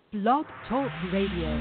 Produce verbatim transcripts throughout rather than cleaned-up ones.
Blog Talk Radio.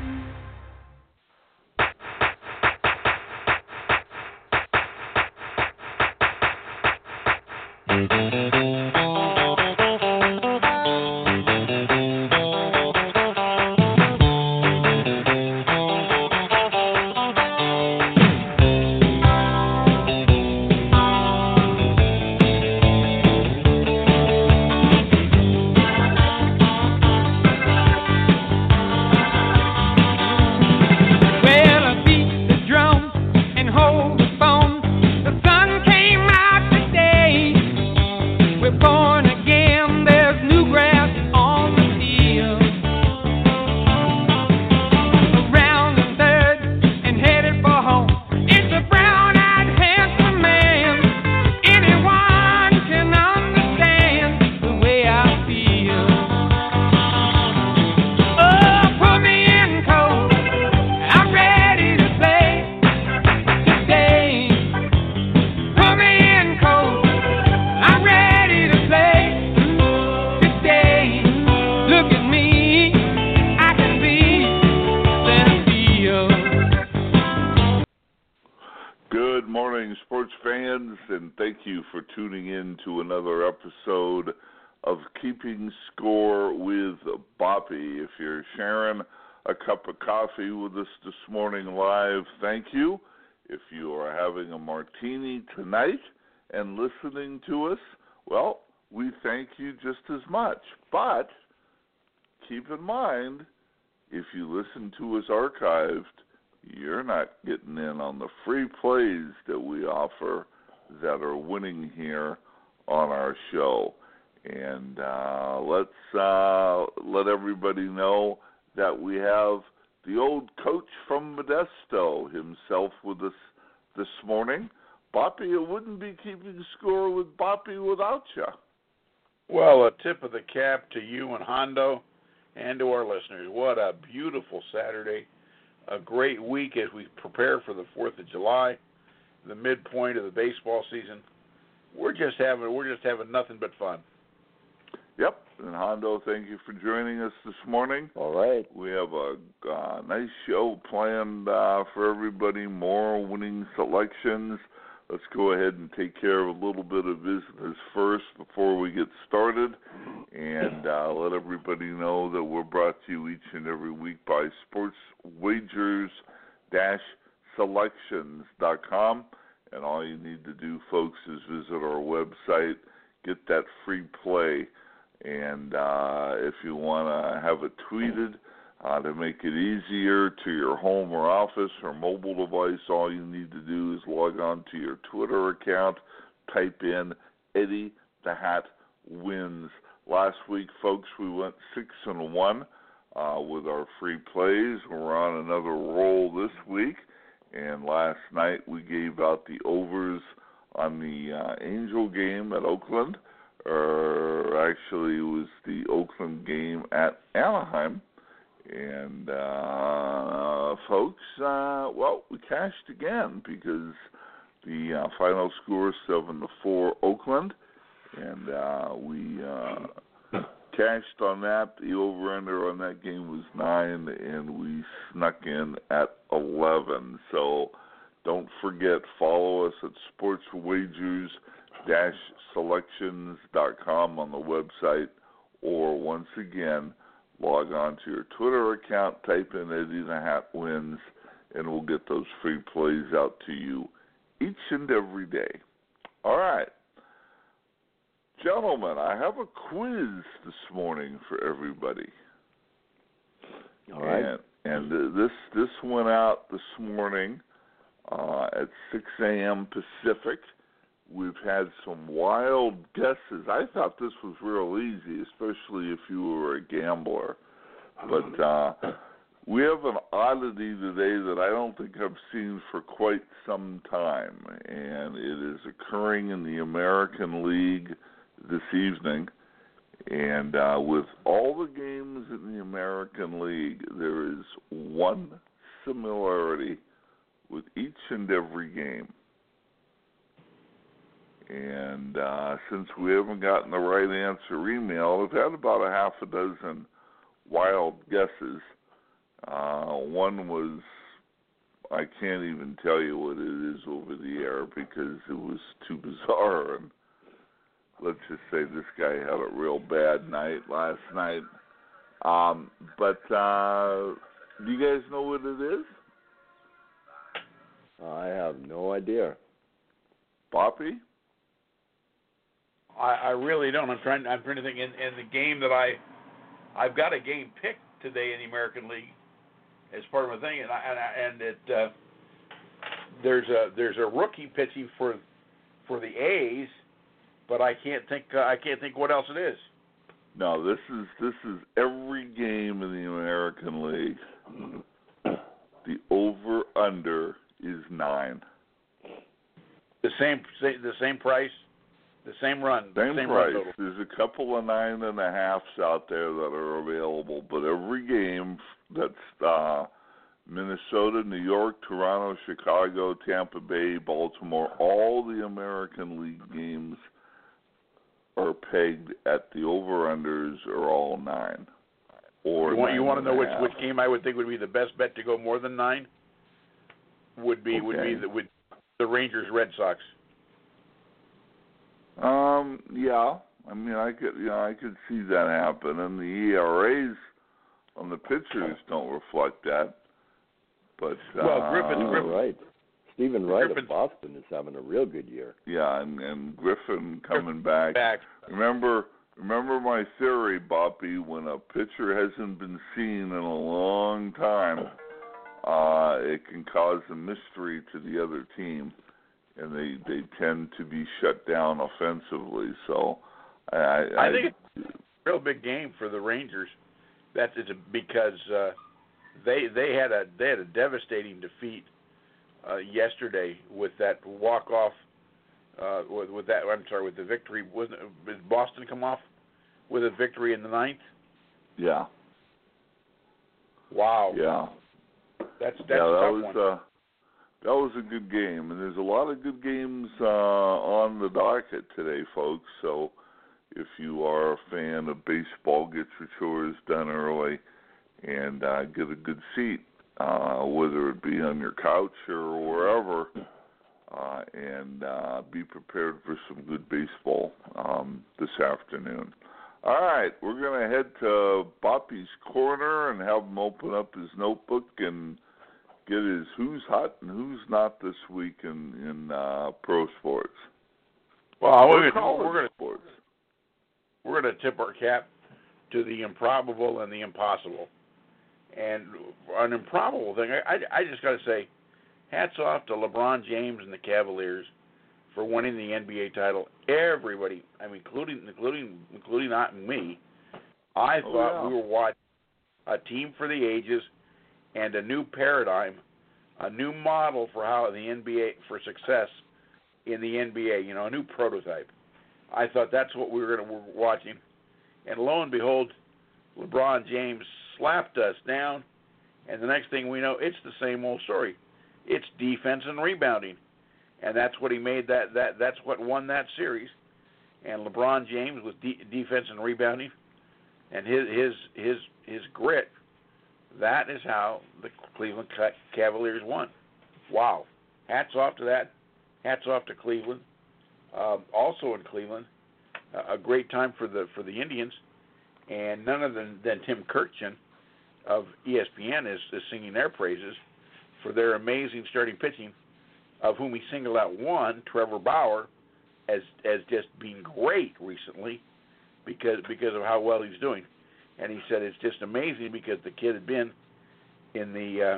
With us this morning live, thank you. If you are having a martini tonight and listening to us, well, we thank you just as much. But keep in mind, if you listen to us archived, you're not getting in on the free plays that we offer that are winning here on our show. And uh, let's uh, let everybody know that we have the old coach from Modesto himself with us this morning. Boppy, it wouldn't be keeping score with Boppy without you. Well, a tip of the cap to you and Hondo and to our listeners. What a beautiful Saturday. A great week as we prepare for the fourth of July, the midpoint of the baseball season. We're just having we're just having nothing but fun. Yep, and Hondo, thank you for joining us this morning. All right. We have a uh, nice show planned uh, for everybody, more winning selections. Let's go ahead and take care of a little bit of business first before we get started, and uh, let everybody know that we're brought to you each and every week by sports wagers selections dot com, and all you need to do, folks, is visit our website, get that free play. And uh, if you want to have it tweeted uh, to make it easier to your home or office or mobile device, all you need to do is log on to your Twitter account, type in Eddie the Hat Wins. Last week, folks, we went six and one uh, with our free plays. We're on another roll this week. And last night we gave out the overs on the uh, Angel game at Oakland. Or actually, it was the Oakland game at Anaheim. And, uh, folks, uh, well, we cashed again because the uh, final score seven to four Oakland. And uh, we uh, cashed on that. The over-under on that game was nine, and we snuck in at eleven. So don't forget, follow us at Sports Wagers selections dot com on the website, or once again, log on to your Twitter account, type in Eddie the Hat Wins, and we'll get those free plays out to you each and every day. All right. Gentlemen, I have a quiz this morning for everybody. All right. And, and uh, this, this went out this morning uh, at six a.m. Pacific. We've had some wild guesses. I thought this was real easy, especially if you were a gambler. But uh, we have an oddity today that I don't think I've seen for quite some time, and it is occurring in the American League this evening. And uh, with all the games in the American League, there is one similarity with each and every game. And uh, since we haven't gotten the right answer email, I've had about a half a dozen wild guesses. Uh, one was, I can't even tell you what it is over the air because it was too bizarre. And let's just say this guy had a real bad night last night. Um, but uh, do you guys know what it is? I have no idea. Boppy? I, I really don't. I'm trying. I'm trying to think. In, in the game that I, I've got a game picked today in the American League as part of my thing, and I, and, I, and it uh, there's a there's a rookie pitching for for the A's, but I can't think uh, I can't think what else it is. No, this is this is every game in the American League. The over under is nine. The same the same price. The same run. Same, same price. Run total. There's a couple of nine and a halves out there that are available, but every game that's uh, Minnesota, New York, Toronto, Chicago, Tampa Bay, Baltimore, all the American League games are pegged at the over-unders are all nine. Or you want, you want to know which, half. which game I would think would be the best bet to go more than nine? Would be okay. would be the would the Rangers Red Sox. Um. Yeah. I mean, I could. Yeah, I could see that happen, and the E R As on the pitchers don't reflect that. But well, uh, Griffin, Stephen Griffin, Wright. Stephen Wright Griffin, of Boston is having a real good year. Yeah, and, and Griffin coming back. back. Remember, remember my theory, Boppy. When a pitcher hasn't been seen in a long time, uh, it can cause a mystery to the other team. And they, they tend to be shut down offensively. So I I, I think it's a real big game for the Rangers. That's it's because uh, they they had a they had a devastating defeat uh, yesterday with that walk off uh, with, with that I'm sorry with the victory. Wasn't did Boston come off with a victory in the ninth? yeah Wow. yeah That's that's yeah a that tough was one. uh, that was a good game, and there's a lot of good games uh, on the docket today, folks. So if you are a fan of baseball, get your chores done early and uh, get a good seat, uh, whether it be on your couch or wherever, uh, and uh, be prepared for some good baseball um, this afternoon. All right, we're going to head to Boppy's Corner and have him open up his notebook and get his who's hot and who's not this week in, in uh, pro sports. Well, Or we're college going to sports. we're going to tip our cap to the improbable and the impossible. And an improbable thing, I, I, I just got to say, hats off to LeBron James and the Cavaliers for winning the N B A title. Everybody, I mean, including including including not me, I Oh, thought yeah. we were watching a team for the ages and a new paradigm, a new model for how the N B A for success in the N B A. You know, a new prototype. I thought that's what we were going to were watching, and lo and behold, LeBron James slapped us down, and the next thing we know, it's the same old story. It's defense and rebounding, and that's what he made that that that's what won that series. And LeBron James with de- defense and rebounding, and his his his his grit. That is how the Cleveland Cavaliers won. Wow! Hats off to that. Hats off to Cleveland. Um, also in Cleveland, uh, a great time for the for the Indians, and none other than, than Tim Kurkjian of E S P N is, is singing their praises for their amazing starting pitching, of whom he singled out one, Trevor Bauer, as as just being great recently because because of how well he's doing. And he said it's just amazing because the kid had been in the uh,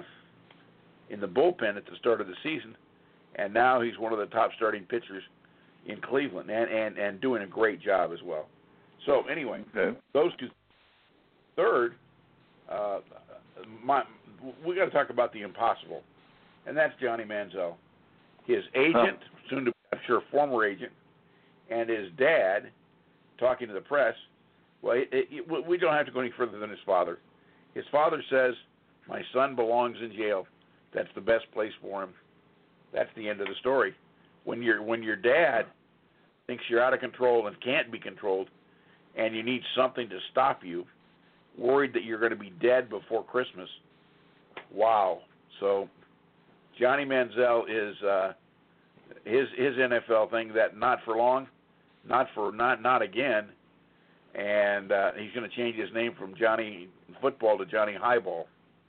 in the bullpen at the start of the season, and now he's one of the top starting pitchers in Cleveland, and, and, and doing a great job as well. So anyway, Okay. those two. Third, uh, my, we got to talk about the impossible, and that's Johnny Manziel. His agent, Huh. soon to be, I'm sure, former agent, and his dad, talking to the press. Well, it, it, we don't have to go any further than his father. His father says, "My son belongs in jail. That's the best place for him." That's the end of the story. When your when your dad thinks you're out of control and can't be controlled, and you need something to stop you, worried that you're going to be dead before Christmas. Wow. So Johnny Manziel is uh, his his N F L thing that not for long, not for not not again, and uh, he's going to change his name from Johnny Football to Johnny Highball.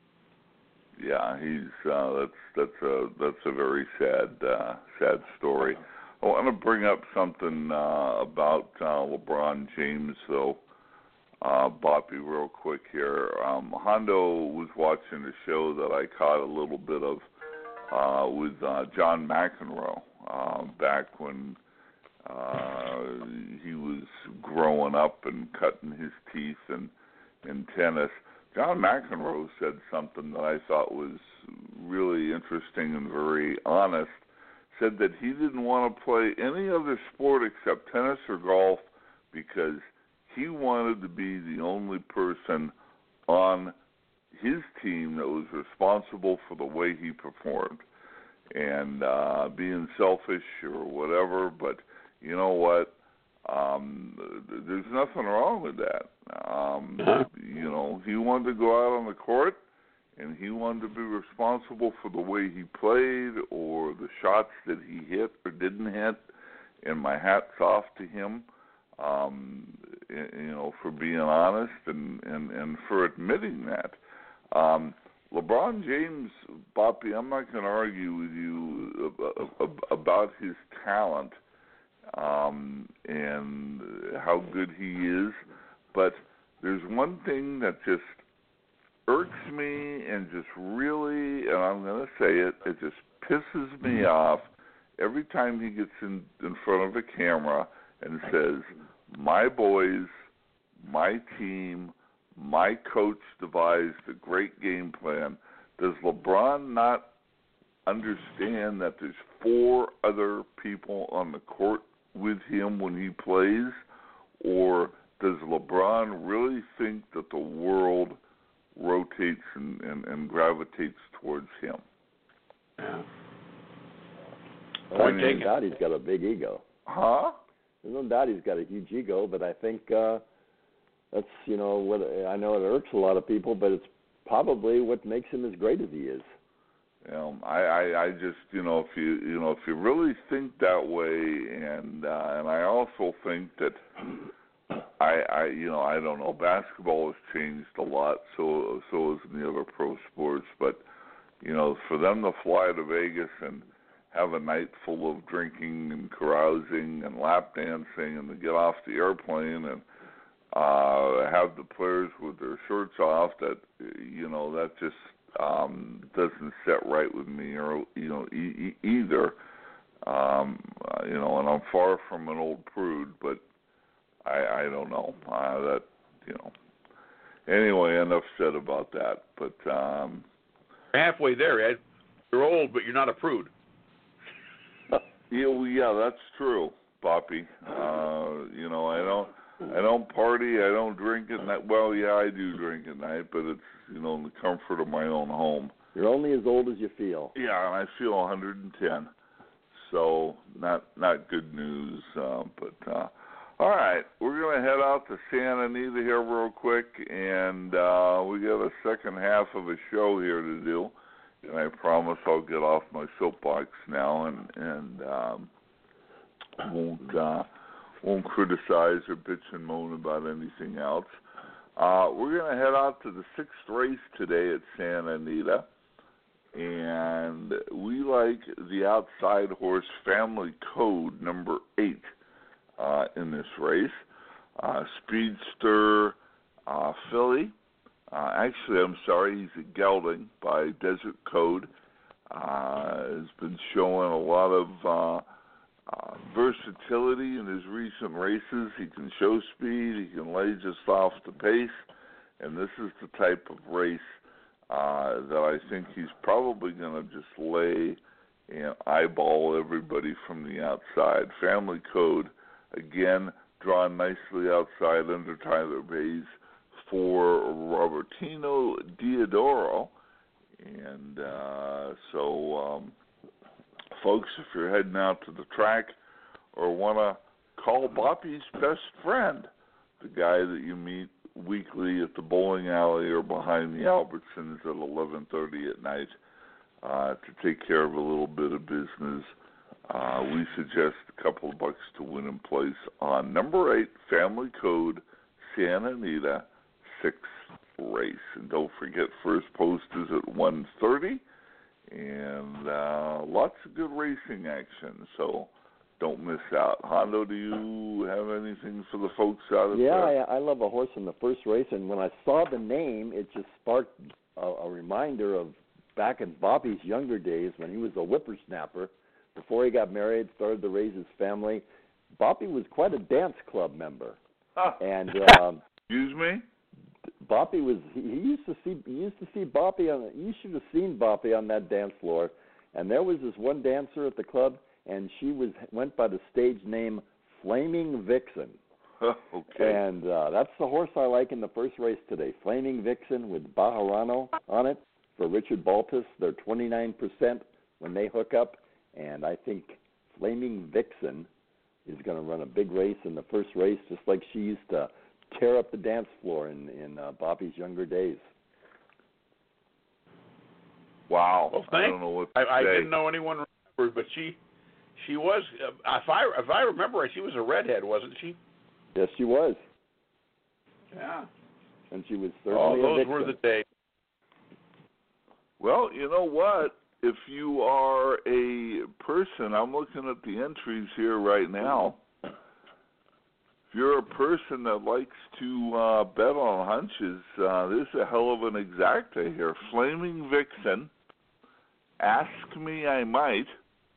Yeah, he's uh, that's that's a that's a very sad uh, sad story. I want to bring up something uh, about uh, LeBron James, though, uh, Boppy, real quick here. Um, Hondo was watching a show that I caught a little bit of uh, with uh, John McEnroe uh, back when uh, he was growing up and cutting his teeth in, in tennis. John McEnroe said something that I thought was really interesting and very honest. Said that he didn't want to play any other sport except tennis or golf because he wanted to be the only person on his team that was responsible for the way he performed. And uh, being selfish or whatever, but you know what? Um, there's nothing wrong with that. Um, you know, he wanted to go out on the court, and he wanted to be responsible for the way he played or the shots that he hit or didn't hit, and my hat's off to him, um, you know, for being honest and, and, and for admitting that. Um, LeBron James, Boppy, I'm not going to argue with you about his talent um, and how good he is, but there's one thing that just irks me and just really, and I'm going to say it, it just pisses me off every time he gets in, in front of a camera and says, my boys, my team, my coach devised a great game plan. Does LeBron not understand that there's four other people on the court with him when he plays? Or does LeBron really think that the world rotates and, and, and gravitates towards him? Yeah. Well, Point there's taken. no doubt he's got a big ego. Huh? There's no doubt he's got a huge ego, but I think uh, that's, you know, what I know it irks a lot of people, but it's probably what makes him as great as he is. You know, I, I, I just, you know, if you, you know, if you really think that way, and uh, and I also think that I, I, you know, I don't know, basketball has changed a lot, so so has in the other pro sports, but you know, for them to fly to Vegas and have a night full of drinking and carousing and lap dancing, and to get off the airplane and uh, have the players with their shirts off, that, you know, that just um, doesn't sit right with me, or, you know, e- e- either. Um, uh, you know, and I'm far from an old prude, but I, I don't know. Uh, that, you know. Anyway, enough said about that. But um, You're halfway there, Ed. You're old, but you're not a prude. yeah, well, yeah, that's true, Boppy. Uh, you know, I don't. I don't party. I don't drink at night. Well, yeah, I do drink at night, but it's, you know, in the comfort of my own home. You're only as old as you feel. Yeah, and I feel one hundred ten. So not not good news. Uh, but uh, all right, we're gonna head out to Santa Anita here real quick, and uh, we got a second half of a show here to do. And I promise I'll get off my soapbox now and and um, won't. Uh, Won't criticize or bitch and moan about anything else. Uh, we're going to head out to the sixth race today at Santa Anita, and we like the outside horse Family Code number eight uh, in this race. Uh, Speedster uh, filly. Uh, actually, I'm sorry, he's a gelding by Desert Code. Uh, has been showing a lot of Uh, Uh, versatility in his recent races. He can show speed. He can lay just off the pace. And this is the type of race uh, that I think he's probably going to just lay and eyeball everybody from the outside. Family Code, again, drawn nicely outside under Tyler Bays for Robertino Diodoro. And uh, so... Um, Folks, if you're heading out to the track or want to call Boppy's best friend, the guy that you meet weekly at the bowling alley or behind the Albertsons at eleven thirty at night uh, to take care of a little bit of business. Uh, we suggest a couple of bucks to win in place on number eight, Family Code, Santa Anita, sixth race. And don't forget, first post is at one thirty, and uh, lots of good racing action, so don't miss out. Hondo, do you have anything for the folks out of yeah, there? Yeah, I, I love a horse in the first race, and when I saw the name, it just sparked a, a reminder of back in Bobby's younger days when he was a whippersnapper. Before he got married, started to raise his family. Bobby was quite a dance club member, Ah. and um, Excuse me? Bobby was. He, he used to see. He used to see Bobby on. You should have seen Bobby on that dance floor. And there was this one dancer at the club, and she was went by the stage name Flaming Vixen. Okay. And uh, that's the horse I like in the first race today. Flaming Vixen with Bajarano on it for Richard Baltus. They're twenty-nine percent when they hook up. And I think Flaming Vixen is going to run a big race in the first race, just like she used to tear up the dance floor in, in uh, Bobby's younger days. Wow. Well, I thank, don't know what to I, I say. didn't know anyone remembered, but she she was, uh, if I if I remember right, she was a redhead, wasn't she? Yes, she was. Yeah. And she was Oh, certainly a those vixen. were the days. Well, you know what? If you are a person, I'm looking at the entries here right now. If you're a person that likes to uh, bet on hunches, uh, this is a hell of an exacta here. Flaming Vixen, Ask Me I Might,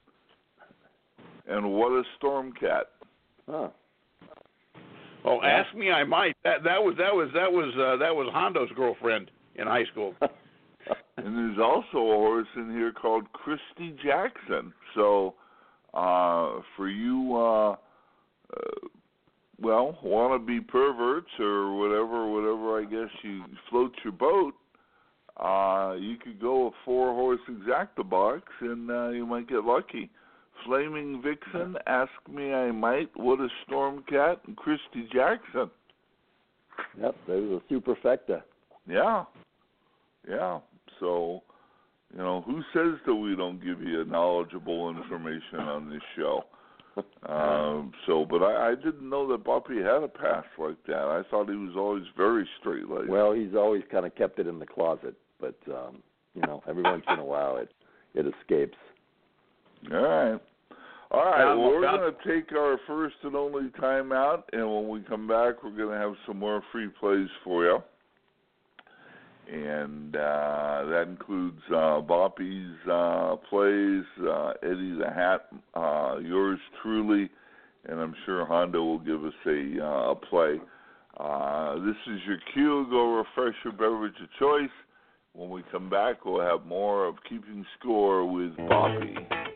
and What a Stormcat. Huh. Oh, Ask Me I Might. That that was that was that was uh, that was Hondo's girlfriend in high school. And there's also a horse in here called Christy Jackson. So, uh, for you, uh, uh, well, wanna-be perverts or whatever, whatever I guess you float your boat, uh, you could go a four-horse exacta box and uh, you might get lucky. Flaming Vixen, Ask Me I Might, What a Stormcat, and Christy Jackson. Yep, there's a superfecta. Yeah, yeah. So, you know, who says that we don't give you knowledgeable information on this show? um, so, but I, I didn't know that Bobby had a past like that. I thought he was always very straight-laced. Well, he's always kind of kept it in the closet, but um, you know, every once in a while it it escapes. All right. All right, Down, well, we're down. going to take our first and only time out, and when we come back, we're going to have some more free plays for you. And uh, that includes uh, Boppy's uh, plays, uh, Eddie the Hat, uh, yours truly, and I'm sure Hondo will give us a, uh, a play. Uh, this is your cue. Go refresh your beverage of choice. When we come back, we'll have more of Keeping Score with Boppy.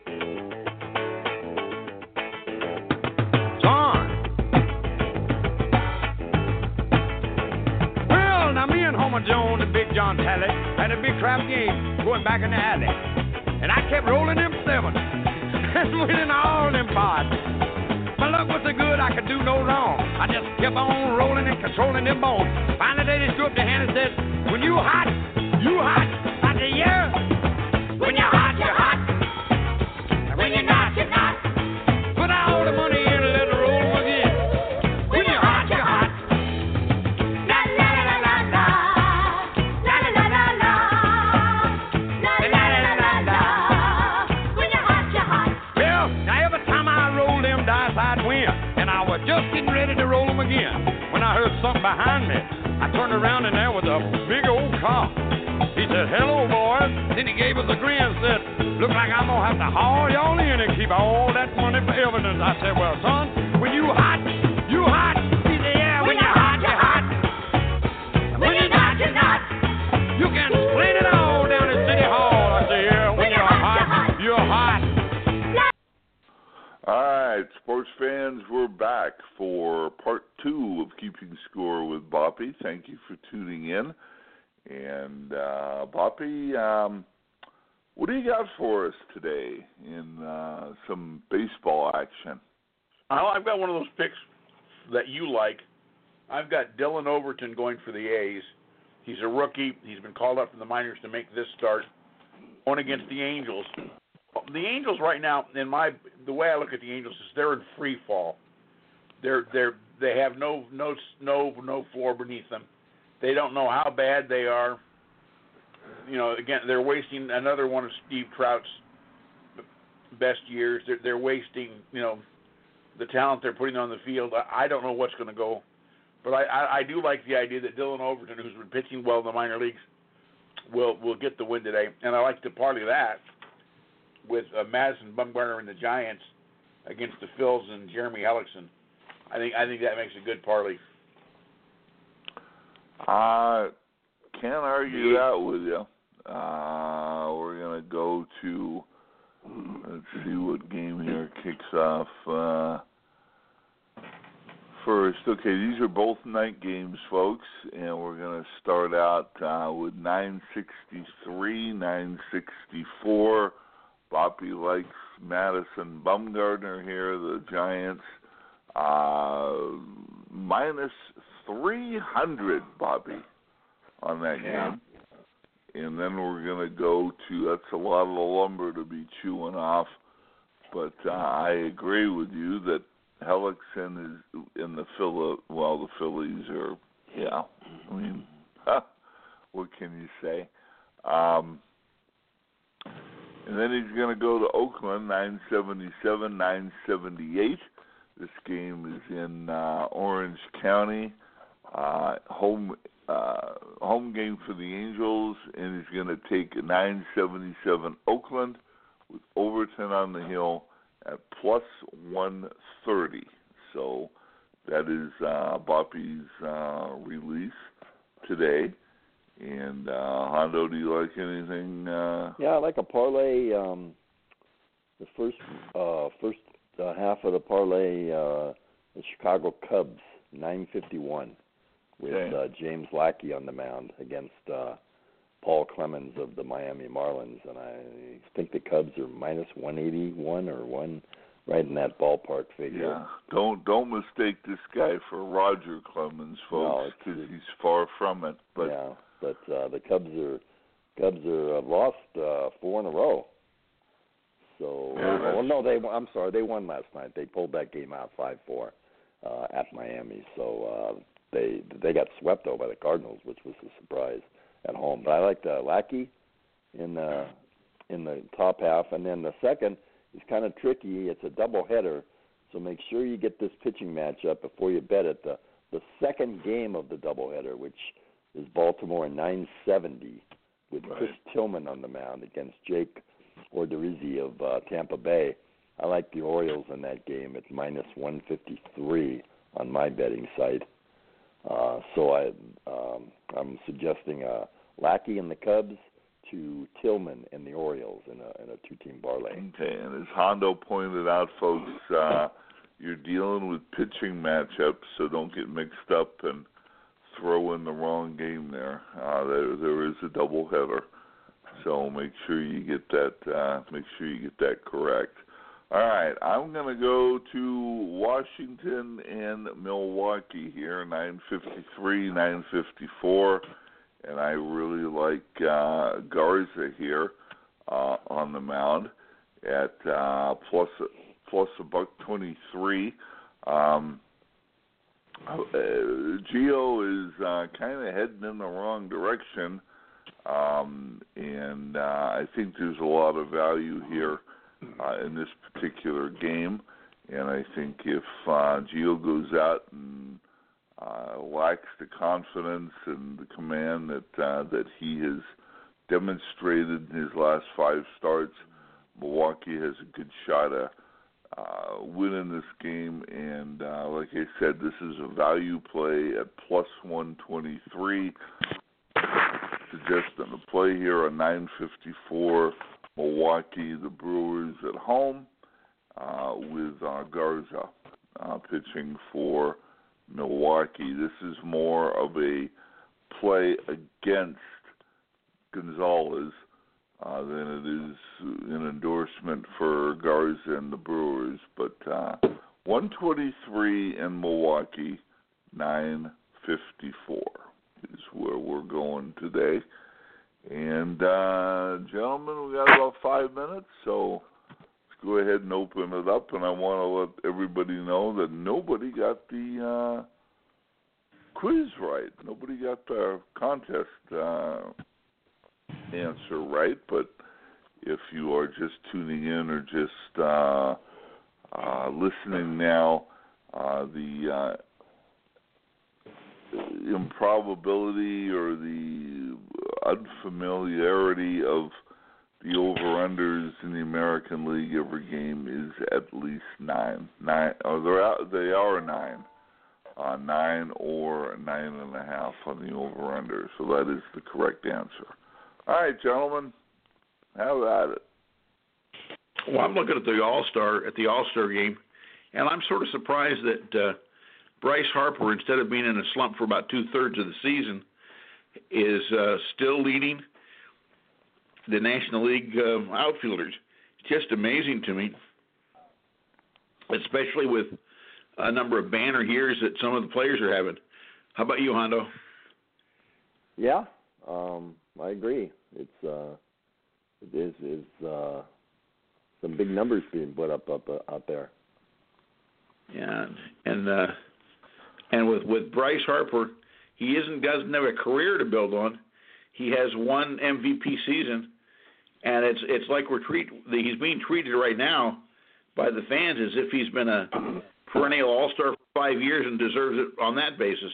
Homer Jones and Big John Talley had a big crap game going back in the alley. And I kept rolling them sevens and winning all them pods. My luck was so good I could do no wrong. I just kept on rolling and controlling them bones. Finally they just threw up their hand and said, when you hot, you hot. I said, yeah. When you're hot, you're hot. And when you're not, you're not. Put all the money in and let it roll again. When you're hot, you're hot. Just getting ready to roll them again when I heard something behind me. I turned around and there was a big old cop. He said, hello, boys. Then he gave us a grin and said, look like I'm going to have to haul y'all in and keep all that money for evidence. I said, well, son, when you hot, you hot. He said, yeah, when you're hot, you're hot. When you're not, you're not. You can explain it all down at City Hall. I said, yeah, when you're hot, you're hot. All right, sports fans, we're back for part two of Keeping Score with Boppy. Thank you for tuning in. And, uh, Boppy, um, what do you got for us today in uh, some baseball action? Oh, I've got one of those picks that you like. I've got Dylan Overton going for the A's. He's a rookie. He's been called up from the minors to make this start. Going against the Angels. The Angels right now, in my the way I look at the Angels is they're in free fall. They're they're they have no no no no floor beneath them. They don't know how bad they are. You know, again, they're wasting another one of Steve Trout's best years. They're, they're wasting, you know, the talent they're putting on the field. I, I don't know what's going to go, but I, I, I do like the idea that Dylan Overton, who's been pitching well in the minor leagues, will will get the win today. And I like to parlay that with uh, Madison Bumgarner and the Giants against the Phils and Jeremy Hellickson. I think I think that makes a good parlay. I can't argue that with you. Uh, we're gonna go to let's see what game here kicks off uh, first. Okay, these are both night games, folks, and we're gonna start out uh, with nine sixty-three, nine sixty-four. Boppy likes Madison Bumgarner here, the Giants. Uh, minus three hundred, Bobby, on that yeah. game. And then we're going to go to, that's a lot of the lumber to be chewing off. But uh, I agree with you that Hellickson is in the Philly, well, the Phillies are, yeah, I mean, what can you say? Um, and then he's going to go to Oakland, nine seventy-seven, nine seventy-eight. This game is in uh, Orange County, uh, home uh, home game for the Angels, and he's going to take nine seventy-seven Oakland with Overton on the hill at plus one thirty. So that is uh, Boppy's uh, release today. And uh, Hondo, do you like anything? Uh... Yeah, I like a parlay. Um, the first uh, first. Uh, half of the parlay, uh, the Chicago Cubs, nine fifty-one, with okay. uh, James Lackey on the mound against uh, Paul Clemens of the Miami Marlins. And I think the Cubs are minus one eighty-one or one, right in that ballpark figure. Yeah, don't don't mistake this guy for Roger Clemens, folks, because no, he's far from it. But yeah, but uh, the Cubs are Cubs are uh, lost uh, four in a row. So, yeah, uh, well, no, they. I'm sorry, they won last night. They pulled that game out five four uh, at Miami. So uh, they they got swept though by the Cardinals, which was a surprise at home. But I liked uh, Lackey in the in the top half, and then the second is kind of tricky. It's a doubleheader, so make sure you get this pitching matchup before you bet it. The the second game of the doubleheader, which is Baltimore nine seventy, with right. Chris Tillman on the mound against Jake Odorizzi of uh, Tampa Bay. I like the Orioles in that game at minus one fifty-three on my betting site. Uh, so I, um, I'm suggesting uh, Lackey and the Cubs to Tillman and the Orioles in a, in a two-team parlay. Okay, and as Hondo pointed out, folks, uh, you're dealing with pitching matchups, so don't get mixed up and throw in the wrong game there. Uh, there, there is a doubleheader. So make sure you get that. Uh, make sure you get that correct. All right, I'm going to go to Washington and Milwaukee here, nine fifty-three, nine fifty-four, and I really like uh, Garza here uh, on the mound at uh, plus plus a buck twenty-three. Um, uh, Gio is uh, kind of heading in the wrong direction. Um, and uh, I think there's a lot of value here uh, in this particular game. And I think if uh, Gio goes out and uh, lacks the confidence and the command that uh, that he has demonstrated in his last five starts, Milwaukee has a good shot at uh, winning this game. And uh, like I said, this is a value play at plus one twenty-three. Suggesting a play here on nine fifty-four, Milwaukee, the Brewers at home, uh, with uh, Garza uh, pitching for Milwaukee. This is more of a play against Gonzalez uh, than it is an endorsement for Garza and the Brewers. But uh, one twenty-three in Milwaukee, nine fifty-four is where we're going today. And, uh, gentlemen, we got about five minutes, so let's go ahead and open it up. And I want to let everybody know that nobody got the uh, quiz right. Nobody got the contest uh, answer right. But if you are just tuning in or just uh, uh, listening now, uh, the uh, improbability or the unfamiliarity of the over-unders in the American League every game is at least nine. Nine, or they're out, they are nine. Uh, nine or nine and a half on the over-under. So that is the correct answer. All right, gentlemen, have at it. Well, I'm looking at the All-Star at the All-Star game, and I'm sort of surprised that uh, Bryce Harper, instead of being in a slump for about two-thirds of the season, is uh, still leading the National League uh, outfielders. It's just amazing to me, especially with a number of banner years that some of the players are having. How about you, Hondo? Yeah, um, I agree. It's uh, it is is uh, some big numbers being put up up uh, out there. Yeah, and uh, and with with Bryce Harper, he isn't doesn't have a career to build on. He has one M V P season, and it's it's like we're treat he's being treated right now by the fans as if he's been a perennial All-Star for five years and deserves it on that basis.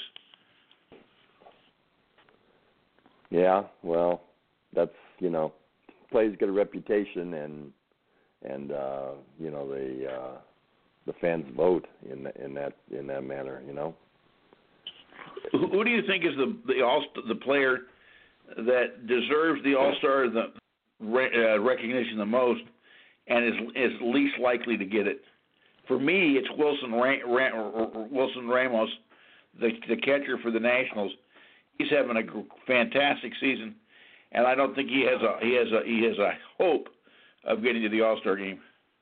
Yeah, well, that's, you know, players get a reputation, and and uh, you know the uh, the fans vote in in that in that manner, you know. Who, who do you think is the the all the player that deserves the All-Star the uh, recognition the most, and is is least likely to get it? For me, it's Wilson Ra- Ra- Wilson Ramos, the the catcher for the Nationals. He's having a fantastic season, and I don't think he has a he has a he has a hope of getting to the All-Star game.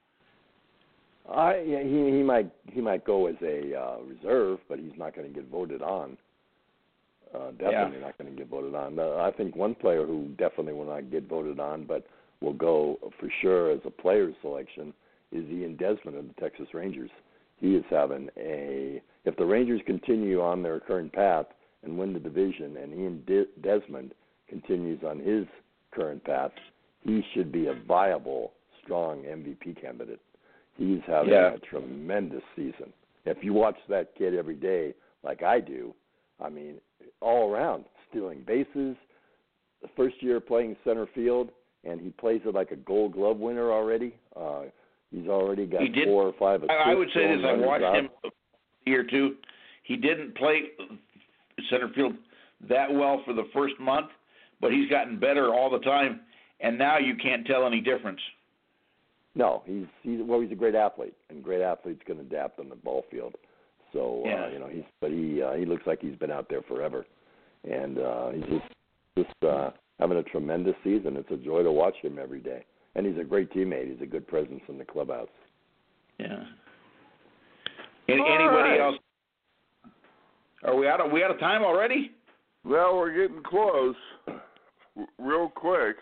I yeah, he he might he might go as a uh, reserve, but he's not going to get voted on. Uh, definitely yeah. not going to get voted on. Uh, I think one player who definitely will not get voted on, but will go for sure as a player's selection, is Ian Desmond of the Texas Rangers. He is having a if the Rangers continue on their current path and win the division, and Ian De- Desmond continues on his current path, he should be a viable, strong M V P candidate. He's having yeah. a tremendous season. If you watch that kid every day, like I do, I mean, all around, stealing bases, the first year playing center field, and he plays it like a Gold Glove winner already. Uh, he's already got did, four or five assists. I would say this, I watched out. him a year or two. He didn't play center field that well for the first month, but he's gotten better all the time, and now you can't tell any difference. No, he's he's well, he's a great athlete, and great athletes can adapt on the ball field. So yeah. uh, you know, he's but he uh, he looks like he's been out there forever, and uh, he's just just uh, having a tremendous season. It's a joy to watch him every day, and he's a great teammate. He's a good presence in the clubhouse. Yeah. Any, All anybody right. else? Are we out of we out of time already? Well, we're getting close. R- real quick.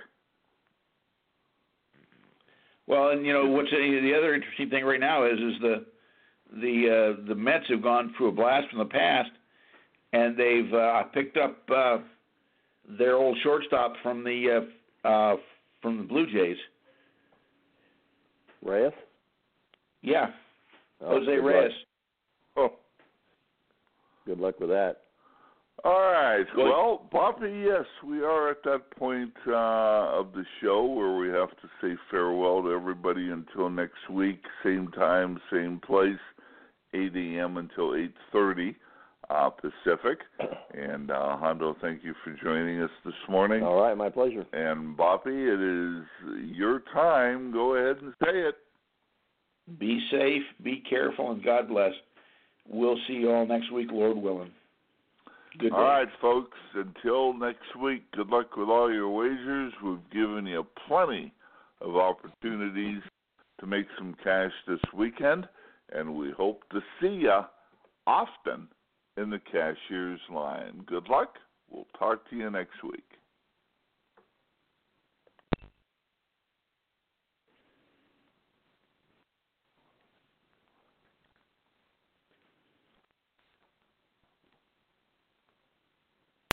Well, and you know what's the other interesting thing right now is is the the uh, the Mets have gone through a blast from the past, and they've uh, picked up uh, their old shortstop from the uh, uh, from the Blue Jays. Reyes? Yeah, Oh, Jose good Reyes. Oh. Good luck with that. All right. Well, Well, Bobby, yes, we are at that point uh, of the show where we have to say farewell to everybody until next week, same time, same place, eight a.m. until eight thirty uh, Pacific. And uh, Hondo, thank you for joining us this morning. All right, my pleasure. And Bobby, it is your time. Go ahead and say it. Be safe, be careful, and God bless. We'll see you all next week, Lord willing. Good day. All right, folks, until next week, good luck with all your wagers. We've given you plenty of opportunities to make some cash this weekend, and we hope to see you often in the cashier's line. Good luck. We'll talk to you next week.